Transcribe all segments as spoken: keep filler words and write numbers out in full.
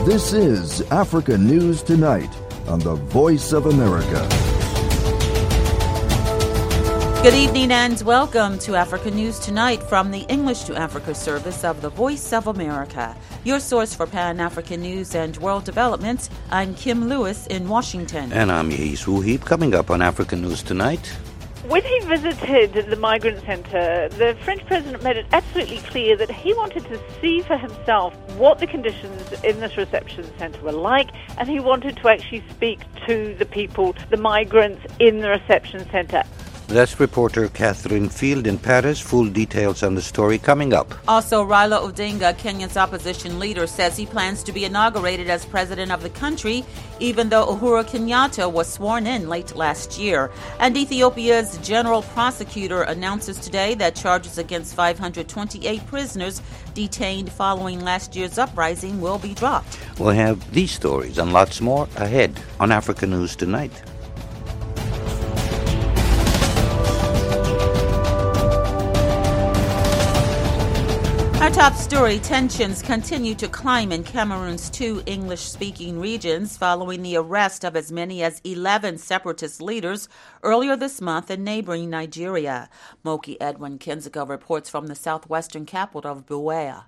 This is Africa News Tonight on the Voice of America. Good evening and welcome to Africa News Tonight from the English to Africa service of the Voice of America. Your source for Pan-African news and world developments. I'm Kim Lewis in Washington. And I'm Yehis Wuhib. Coming up on Africa News Tonight. When he visited the migrant center, the French president made it absolutely clear that he wanted to see for himself what the conditions in this reception center were like, and he wanted to actually speak to the people, the migrants in the reception center. That's reporter Catherine Field in Paris. Full details on the story coming up. Also, Raila Odinga, Kenya's opposition leader, says he plans to be inaugurated as president of the country, even though Uhuru Kenyatta was sworn in late last year. And Ethiopia's general prosecutor announces today that charges against five hundred twenty-eight prisoners detained following last year's uprising will be dropped. We'll have these stories and lots more ahead on Africa News Tonight. Our top story, tensions continue to climb in Cameroon's two English-speaking regions following the arrest of as many as eleven separatist leaders earlier this month in neighboring Nigeria. Moki Edwin Kinziga reports from the southwestern capital of Buea.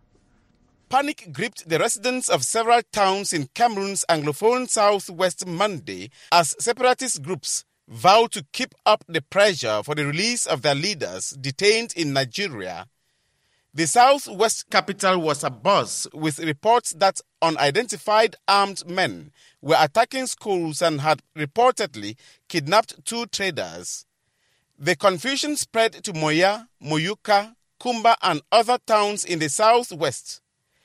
Panic gripped the residents of several towns in Cameroon's Anglophone southwest Monday as separatist groups vowed to keep up the pressure for the release of their leaders detained in Nigeria. The southwest capital was abuzz with reports that unidentified armed men were attacking schools and had reportedly kidnapped two traders. The confusion spread to Moya, Moyuka, Kumba and other towns in the southwest.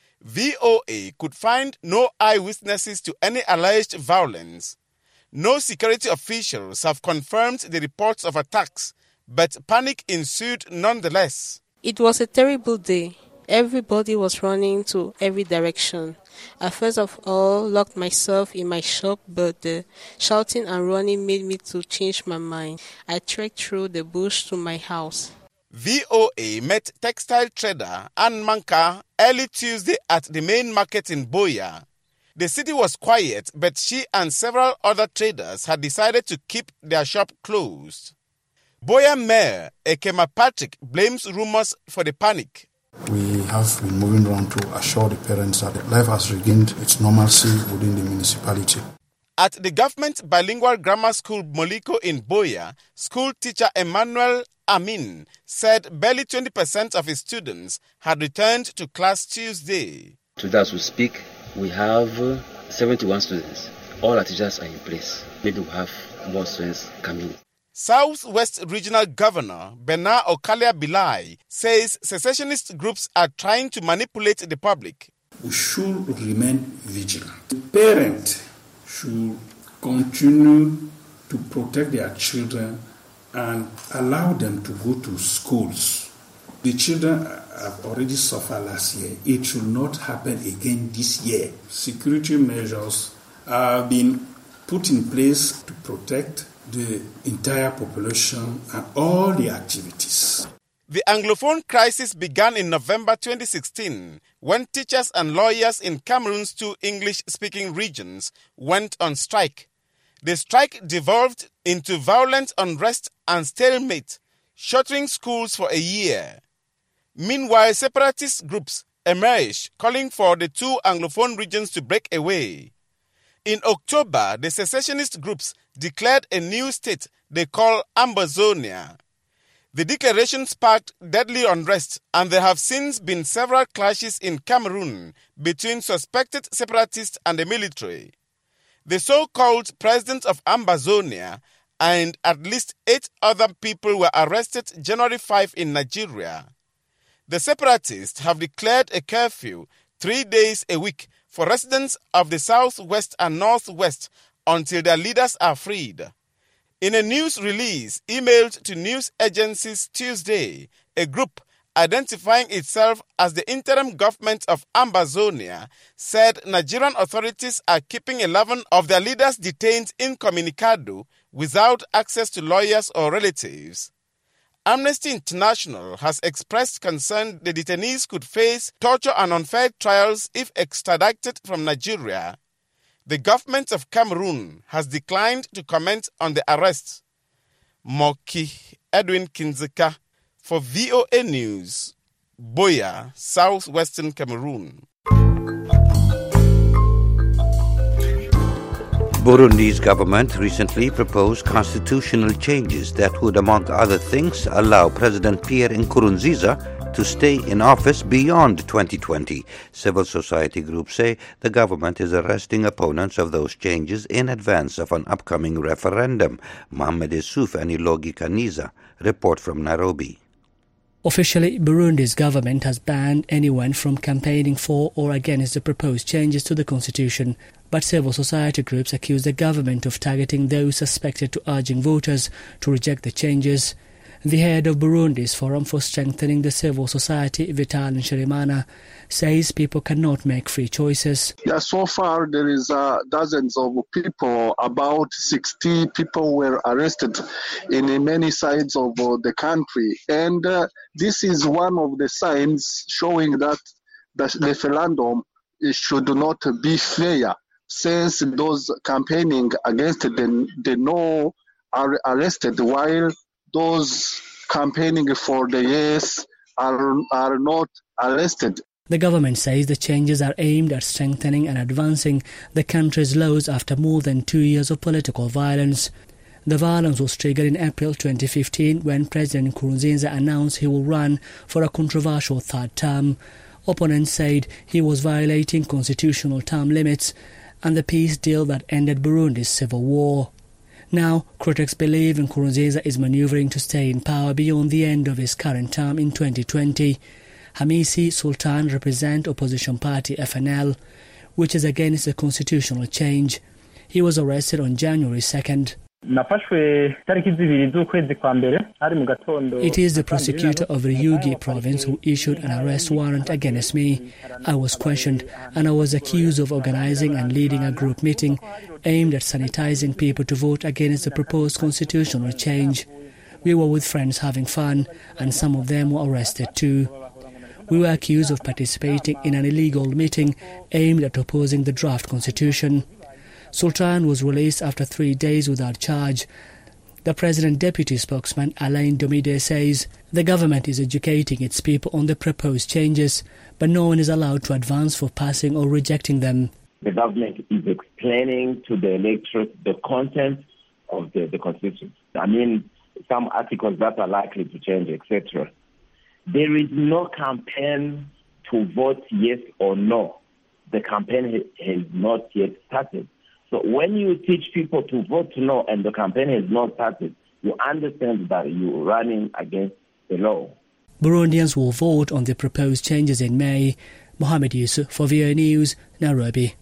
V O A could find no eyewitnesses to any alleged violence. No security officials have confirmed the reports of attacks, but panic ensued nonetheless. It was a terrible day. Everybody was running to every direction. I first of all locked myself in my shop, but the shouting and running made me to change my mind. I trekked through the bush to my house. V O A met textile trader Ann Manka early Tuesday at the main market in Boya. The city was quiet, but she and several other traders had decided to keep their shop closed. Boya Mayor Ekema Patrick blames rumors for the panic. We have been moving around to assure the parents that life has regained its normalcy within the municipality. At the government bilingual grammar school Moliko in Boya, school teacher Emmanuel Amin said barely twenty percent of his students had returned to class Tuesday. Today as we speak, we have uh, seventy-one students. All our teachers are in place. Maybe we have more students coming. Southwest Regional Governor Bernard Okalia Bilai says secessionist groups are trying to manipulate the public. We should remain vigilant. The parents should continue to protect their children and allow them to go to schools. The children have already suffered last year. It should not happen again this year. Security measures have been put in place to protect the entire population and all the activities. The Anglophone crisis began in November twenty sixteen when teachers and lawyers in Cameroon's two English-speaking regions went on strike. The strike devolved into violent unrest and stalemate, shuttering schools for a year. Meanwhile, separatist groups emerged, calling for the two Anglophone regions to break away. In October, the secessionist groups declared a new state they call Ambazonia. The declaration sparked deadly unrest, and there have since been several clashes in Cameroon between suspected separatists and the military. The so-called president of Ambazonia and at least eight other people were arrested January fifth in Nigeria. The separatists have declared a curfew three days a week for residents of the southwest and northwest until their leaders are freed. In a news release emailed to news agencies Tuesday, a group identifying itself as the interim government of Ambazonia said Nigerian authorities are keeping eleven of their leaders detained incommunicado without access to lawyers or relatives. Amnesty International has expressed concern the detainees could face torture and unfair trials if extradited from Nigeria. The government of Cameroon has declined to comment on the arrests. Moki Edwin Kinzeka for V O A News, Buea, southwestern Cameroon. Burundi's government recently proposed constitutional changes that would, among other things, allow President Pierre Nkurunziza to stay in office beyond twenty twenty. Civil society groups say the government is arresting opponents of those changes in advance of an upcoming referendum. Mohamed Issouf and Ilogi Kaniza report from Nairobi. Officially, Burundi's government has banned anyone from campaigning for or against the proposed changes to the constitution. But civil society groups accuse the government of targeting those suspected to urging voters to reject the changes. The head of Burundi's Forum for Strengthening the Civil Society, Vital Nshimiyimana, says people cannot make free choices. Yeah, so far there is uh, dozens of people, about sixty people were arrested in many sides of uh, the country. And uh, this is one of the signs showing that the referendum should not be fair, since those campaigning against the, the no are arrested, while those campaigning for the yes are, are not arrested. The government says the changes are aimed at strengthening and advancing the country's laws after more than two years of political violence. The violence was triggered in April twenty fifteen when President Nkurunziza announced he will run for a controversial third term. Opponents said he was violating constitutional term limits and the peace deal that ended Burundi's civil war. Now, critics believe Nkurunziza is maneuvering to stay in power beyond the end of his current term in twenty twenty. Hamisi Sultan represents opposition party F N L, which is against the constitutional change. He was arrested on January second. It is the prosecutor of Ruyigi province who issued an arrest warrant against me. I was questioned and I was accused of organizing and leading a group meeting aimed at sanitizing people to vote against the proposed constitutional change. We were with friends having fun and some of them were arrested too. We were accused of participating in an illegal meeting aimed at opposing the draft constitution. Sultan was released after three days without charge. The President Deputy Spokesman Alain Domide says the government is educating its people on the proposed changes, but no one is allowed to advance for passing or rejecting them. The government is explaining to the electorate the content of the, the Constitution. I mean, some articles that are likely to change, et cetera. There is no campaign to vote yes or no. The campaign has not yet started. So when you teach people to vote no and the campaign has not started, you understand that you're running against the law. Burundians will vote on the proposed changes in May. Mohamed Yusuf for V O A News, Nairobi.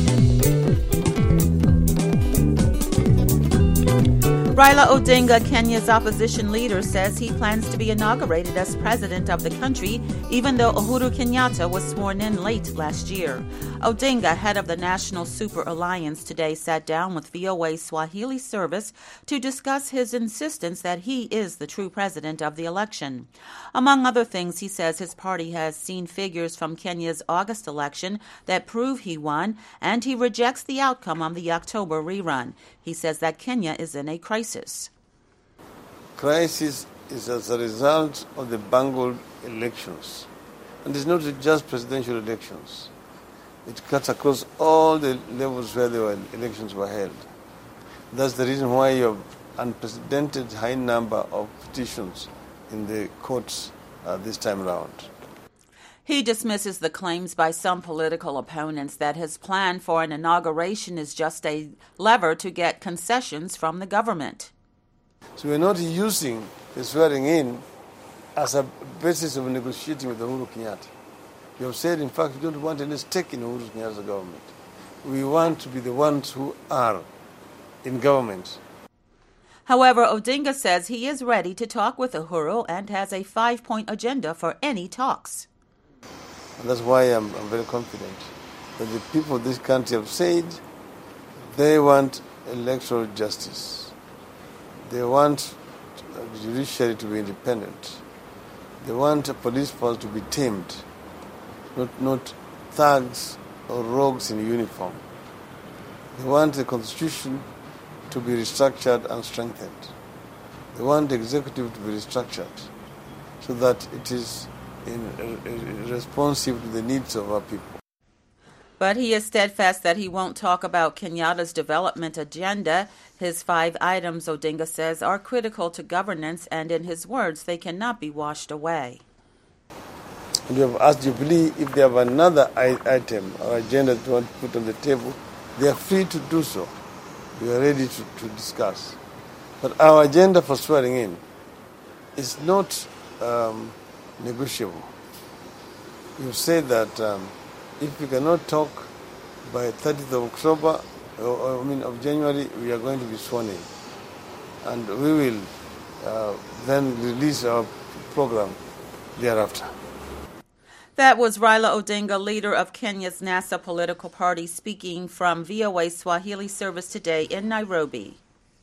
Raila Odinga, Kenya's opposition leader, says he plans to be inaugurated as president of the country, even though Uhuru Kenyatta was sworn in late last year. Odinga, head of the National Super Alliance, today sat down with V O A Swahili service to discuss his insistence that he is the true president of the election. Among other things, he says his party has seen figures from Kenya's August election that prove he won, and he rejects the outcome on the October rerun. He says that Kenya is in a crisis. Crisis is as a result of the bungled elections. And it's not just presidential elections. It cuts across all the levels where the elections were held. That's the reason why you have unprecedented high number of petitions in the courts uh, this time around. He dismisses the claims by some political opponents that his plan for an inauguration is just a lever to get concessions from the government. So we're not using the swearing in as a basis of negotiating with Uhuru Kenyatta. We have said, in fact, we don't want any stake in Uhuru Kenyatta's government. We want to be the ones who are in government. However, Odinga says he is ready to talk with Uhuru and has a five-point agenda for any talks. And that's why I'm, I'm very confident that the people of this country have said they want electoral justice. They want the judiciary to be independent. They want a police force to be tamed, not, not thugs or rogues in uniform. They want the constitution to be restructured and strengthened. They want the executive to be restructured so that it is in, uh, responsive to the needs of our people. But he is steadfast that he won't talk about Kenyatta's development agenda. His five items, Odinga says, are critical to governance, and in his words, they cannot be washed away. And you have asked Jubilee if they have another item or agenda that they want to put on the table. They are free to do so. We are ready to, to discuss. But our agenda for swearing in is not um, negotiable. You said that um, if we cannot talk by thirtieth of October, or, or I mean of January, we are going to be sworn in. And we will uh, then release our program thereafter. That was Raila Odinga, leader of Kenya's NASA political party, speaking from V O A Swahili service today in Nairobi.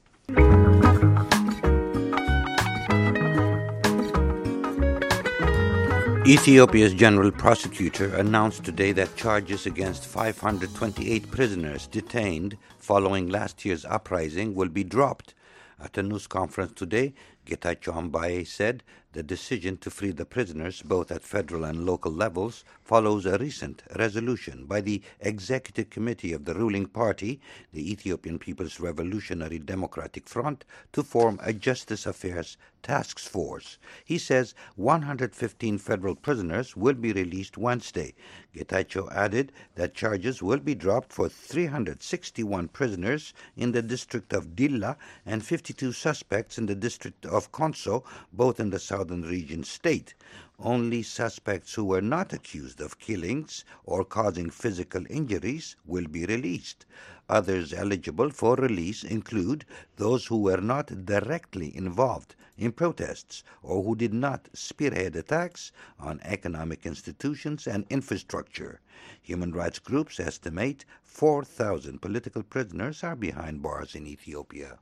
Ethiopia's general prosecutor announced today that charges against five hundred twenty-eight prisoners detained following last year's uprising will be dropped. At a news conference today, Getachew Ambaye said the decision to free the prisoners, both at federal and local levels, follows a recent resolution by the Executive Committee of the ruling party, the Ethiopian People's Revolutionary Democratic Front, to form a Justice Affairs Task Force. He says one hundred fifteen federal prisoners will be released Wednesday. Getachew added that charges will be dropped for three hundred sixty-one prisoners in the district of Dilla and fifty-two suspects in the district of Konso, both in the southern region state. Only suspects who were not accused of killings or causing physical injuries will be released. Others eligible for release include those who were not directly involved in protests or who did not spearhead attacks on economic institutions and infrastructure. Human rights groups estimate four thousand political prisoners are behind bars in Ethiopia.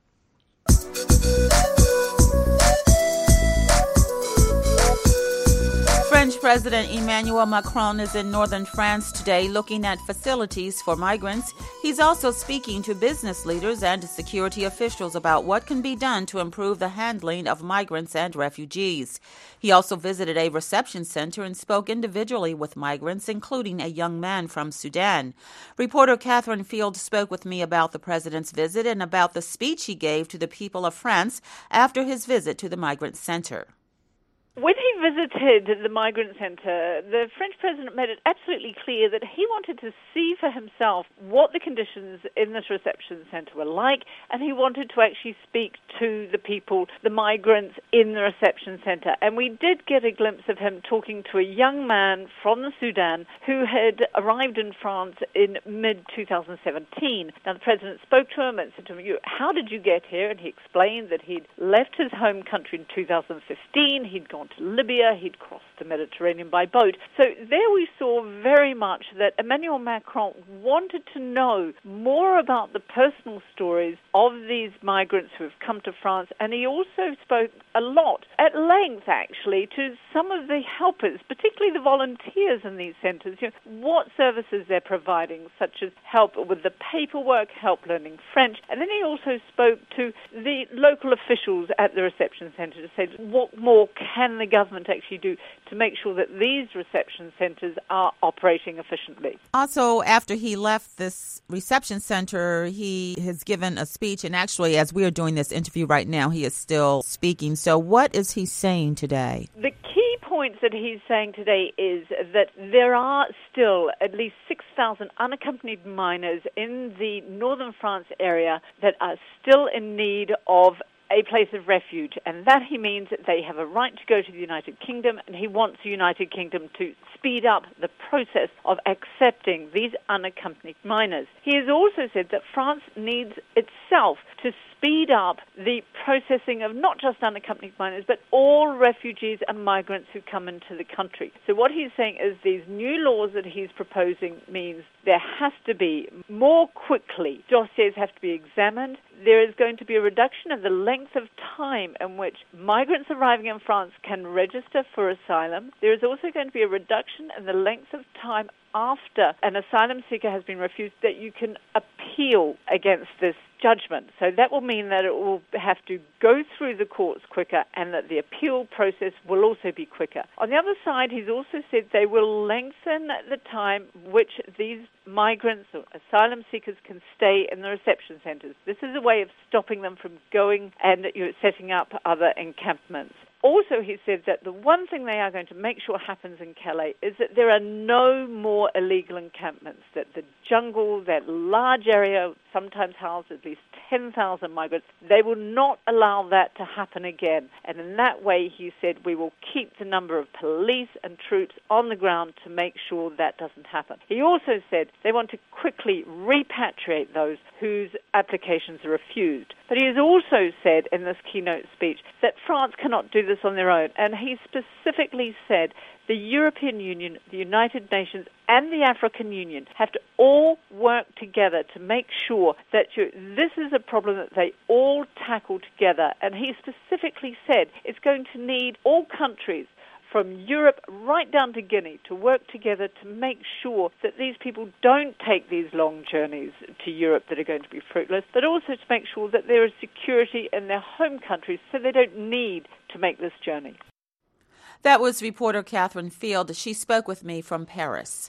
French President Emmanuel Macron is in northern France today looking at facilities for migrants. He's also speaking to business leaders and security officials about what can be done to improve the handling of migrants and refugees. He also visited a reception center and spoke individually with migrants, including a young man from Sudan. Reporter Catherine Field spoke with me about the president's visit and about the speech he gave to the people of France after his visit to the migrant center. When he visited the migrant center, the French president made it absolutely clear that he wanted to see for himself what the conditions in this reception center were like, and he wanted to actually speak to the people, the migrants in the reception center. And we did get a glimpse of him talking to a young man from the Sudan who had arrived in France in mid twenty seventeen. Now, the president spoke to him and said to him, how did you get here? And he explained that he'd left his home country in two thousand fifteen, he'd gone to Libya, he'd crossed the Mediterranean by boat. So there we saw very much that Emmanuel Macron wanted to know more about the personal stories of these migrants who have come to France, and he also spoke a lot, at length actually, to some of the helpers, particularly the volunteers in these centres, you know, what services they're providing, such as help with the paperwork, help learning French, and then he also spoke to the local officials at the reception centre to say, what more can the government actually do to make sure that these reception centres are operating efficiently? Also, after he left this reception centre, he has given a speech, and actually, as we are doing this interview right now, he is still speaking. So what is he saying today? The key points that he's saying today is that there are still at least six thousand unaccompanied minors in the northern France area that are still in need of a place of refuge, and that he means that they have a right to go to the United Kingdom, and he wants the United Kingdom to speed up the process of accepting these unaccompanied minors. He has also said that France needs itself to speed up the processing of not just unaccompanied minors, but all refugees and migrants who come into the country. So what he's saying is these new laws that he's proposing means there has to be more quickly, dossiers have to be examined, there is going to be a reduction of the length of time in which migrants arriving in France can register for asylum. There is also going to be a reduction in the length of time after an asylum seeker has been refused that you can appeal against this judgment. So that will mean that it will have to go through the courts quicker and that the appeal process will also be quicker. On the other side, he's also said they will lengthen the time which these migrants or asylum seekers can stay in the reception centres. This is a way of stopping them from going and you know, setting up other encampments. Also, he said that the one thing they are going to make sure happens in Calais is that there are no more illegal encampments, that the jungle, that large area, sometimes housed at least ten thousand migrants, they will not allow that to happen again. And in that way, he said, we will keep the number of police and troops on the ground to make sure that doesn't happen. He also said they want to quickly repatriate those whose applications are refused. But he has also said in this keynote speech that France cannot do this on their own. And he specifically said the European Union, the United Nations, and the African Union have to all work together to make sure that you, this is a problem that they all tackle together. And he specifically said it's going to need all countries from Europe right down to Guinea to work together to make sure that these people don't take these long journeys to Europe that are going to be fruitless, but also to make sure that there is security in their home countries so they don't need to make this journey. That was reporter Catherine Field. She spoke with me from Paris.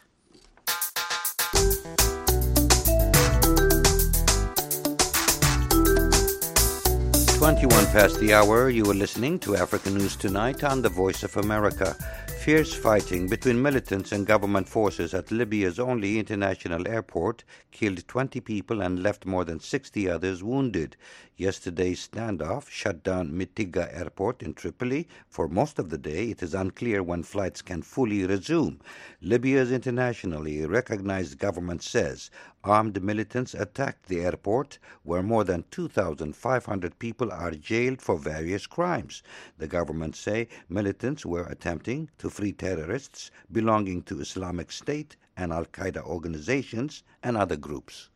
twenty-one past the hour, you are listening to African News Tonight on the Voice of America. Fierce fighting between militants and government forces at Libya's only international airport killed twenty people and left more than sixty others wounded. Yesterday's standoff shut down Mitiga Airport in Tripoli. For most of the day, it is unclear when flights can fully resume. Libya's internationally recognized government says armed militants attacked the airport, where more than two thousand five hundred people are jailed for various crimes. The government say militants were attempting to free terrorists belonging to Islamic State and Al-Qaeda organizations and other groups.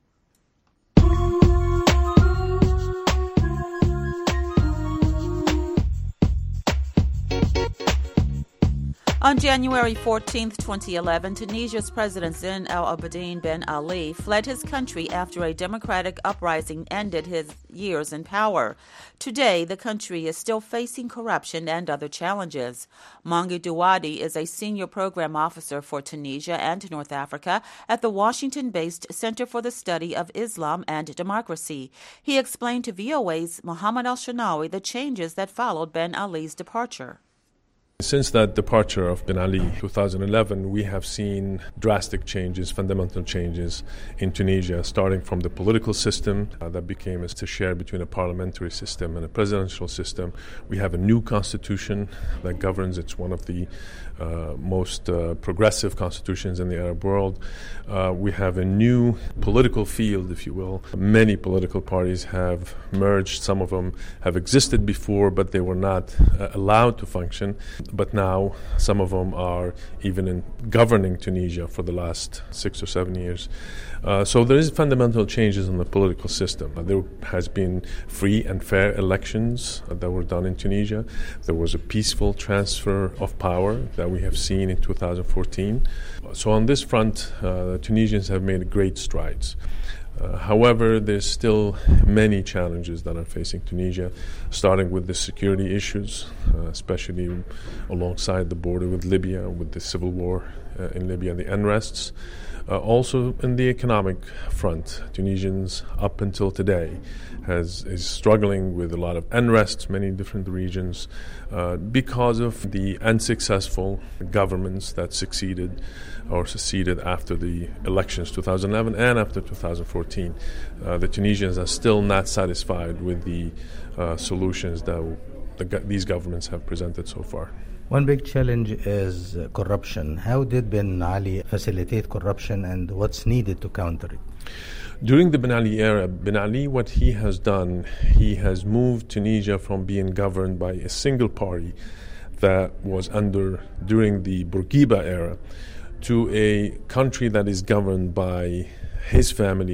On January fourteenth, twenty eleven, Tunisia's President Zine El Abidine Ben Ali fled his country after a democratic uprising ended his years in power. Today, the country is still facing corruption and other challenges. Mangi Douadi is a senior program officer for Tunisia and North Africa at the Washington-based Center for the Study of Islam and Democracy. He explained to V O A's Mohammed Al-Shanawi the changes that followed Ben Ali's departure. Since that departure of Ben Ali in two thousand eleven, we have seen drastic changes, fundamental changes in Tunisia, starting from the political system uh, that became a share between a parliamentary system and a presidential system. We have a new constitution that governs. It's one of the uh, most uh, progressive constitutions in the Arab world. Uh, we have a new political field, if you will. Many political parties have merged. Some of them have existed before, but they were not uh, allowed to function. But now some of them are even in governing Tunisia for the last six or seven years. Uh, so there is fundamental changes in the political system. Uh, there has been free and fair elections uh, that were done in Tunisia. There was a peaceful transfer of power that we have seen in two thousand fourteen. So on this front, uh, the Tunisians have made great strides. Uh, however, there's still many challenges that are facing Tunisia, starting with the security issues, uh, especially alongside the border with Libya, with the civil war uh, in Libya, the unrests. Uh, also in the economic front, Tunisians up until today has is struggling with a lot of unrest, many different regions, uh, because of the unsuccessful governments that succeeded or seceded after the elections two thousand eleven and after two thousand fourteen. Uh, the Tunisians are still not satisfied with the uh, solutions that the, these governments have presented so far. One big challenge is uh, corruption. How did Ben Ali facilitate corruption, and what's needed to counter it? During the Ben Ali era, Ben Ali, what he has done, he has moved Tunisia from being governed by a single party that was under, during the Bourguiba era, to a country that is governed by his family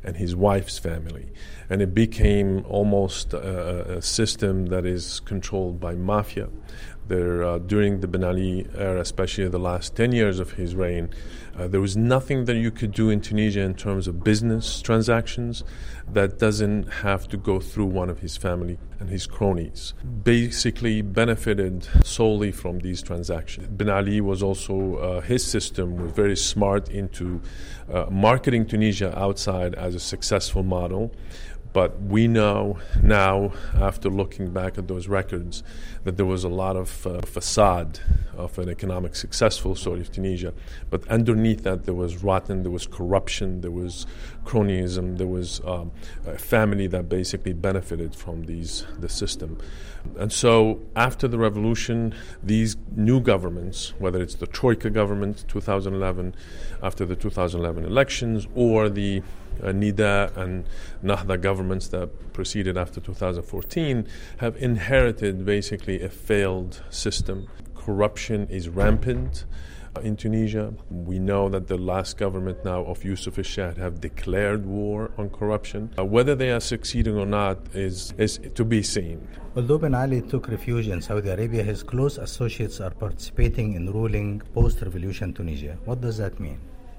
and his wife's family. And it became almost a, a system that is controlled by mafia. There, uh, during the Ben Ali era, especially the last ten years of his reign, uh, there was nothing that you could do in Tunisia in terms of business transactions that doesn't have to go through one of his family and his cronies. Basically benefited solely from these transactions. Ben Ali was also, uh, his system was very smart into uh, marketing Tunisia outside as a successful model. But we know now, after looking back at those records, that there was a lot of uh, facade of an economic successful story of Tunisia. But underneath that, there was rotten, there was corruption, there was cronyism, there was um, a family that basically benefited from these the system. And so after the revolution, these new governments, whether it's the Troika government, two thousand eleven, after the two thousand eleven elections, or the Uh, Nida and Nahda governments that proceeded after two thousand fourteen, have inherited basically a failed system. Corruption is rampant uh, in Tunisia. We know that the last government now of Youssef el-Shah have declared war on corruption. Uh, whether they are succeeding or not is, is to be seen. Although Ben Ali took refuge in Saudi Arabia, his close associates are participating in ruling post-revolution Tunisia. What does that mean?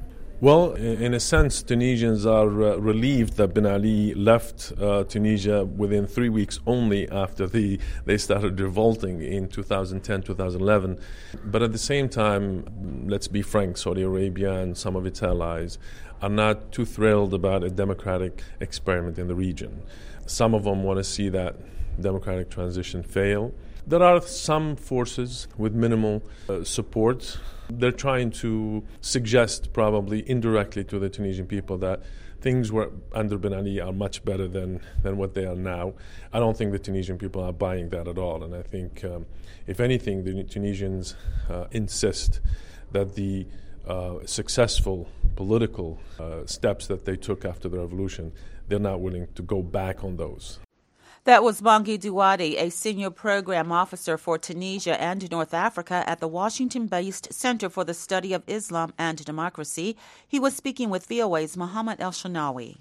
Well, in a sense, Tunisians are uh, relieved that Ben Ali left uh, Tunisia within three weeks only after the, they started revolting in two thousand ten, two thousand eleven. But at the same time, let's be frank, Saudi Arabia and some of its allies are not too thrilled about a democratic experiment in the region. Some of them want to see that democratic transition fail. There are some forces with minimal uh, support. They're trying to suggest, probably indirectly to the Tunisian people, that things were under Ben Ali are much better than, than what they are now. I don't think the Tunisian people are buying that at all. And I think, um, if anything, the Tunisians uh, insist that the uh, successful political uh, steps that they took after the revolution, they're not willing to go back on those. That was Bangui Douadi, a senior program officer for Tunisia and North Africa at the Washington-based Center for the Study of Islam and Democracy. He was speaking with V O A's Mohammed El-Shanawi.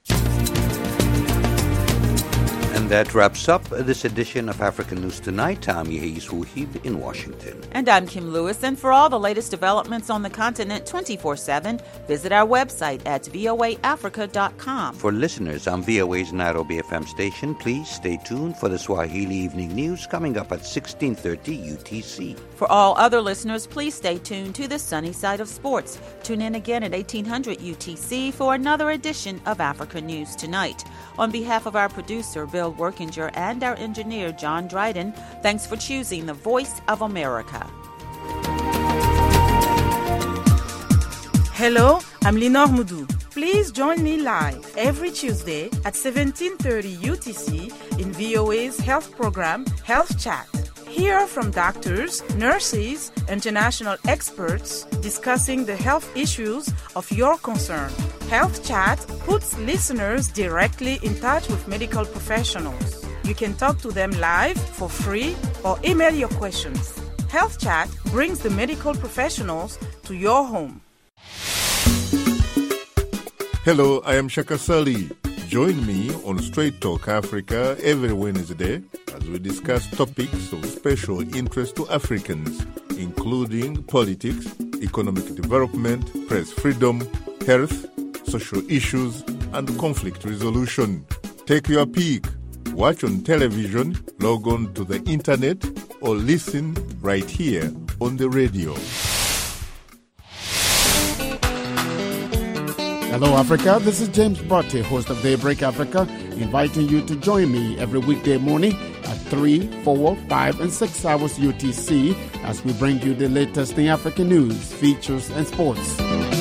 And that wraps up this edition of African News Tonight. I'm Yehis Wouhib in Washington. And I'm Kim Lewis. And for all the latest developments on the continent twenty-four seven, visit our website at v o a africa dot com. For listeners on V O A's Nairobi F M station, please stay tuned for the Swahili Evening News coming up at sixteen thirty U T C. For all other listeners, please stay tuned to the sunny side of sports. Tune in again at eighteen hundred U T C for another edition of Africa News Tonight. On behalf of our producer, Bill Workinger, and our engineer, John Dryden, thanks for choosing the Voice of America. Hello, I'm Lenore Moudou. Please join me live every Tuesday at seventeen thirty U T C in V O A's health program, Health Chat. Hear from doctors, nurses, international experts discussing the health issues of your concern. Health Chat puts listeners directly in touch with medical professionals. You can talk to them live for free or email your questions. Health Chat brings the medical professionals to your home. Hello, I am Shaka Sali. Join me on Straight Talk Africa every Wednesday as we discuss topics of special interest to Africans, including politics, economic development, press freedom, health, social issues, and conflict resolution. Take your pick. Watch on television, log on to the internet, or listen right here on the radio. Hello, Africa. This is James Botte, host of Daybreak Africa, inviting you to join me every weekday morning at three, four, five, and six hours U T C as we bring you the latest in African news, features, and sports.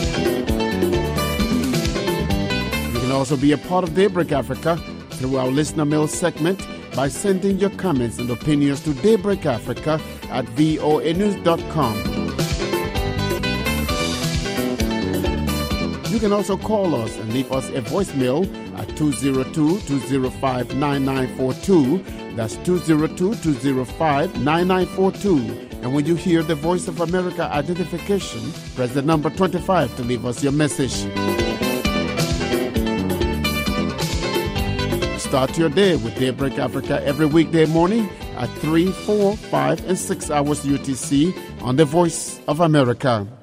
You can also be a part of Daybreak Africa through our listener mail segment by sending your comments and opinions to Daybreak Africa at voa news dot com. You can also call us and leave us a voicemail at two oh two, two oh five, nine nine four two. That's two oh two, two oh five, nine nine four two. And when you hear the Voice of America identification, press the number twenty-five to leave us your message. Start your day with Daybreak Africa every weekday morning at three, four, five, and six hours U T C on the Voice of America.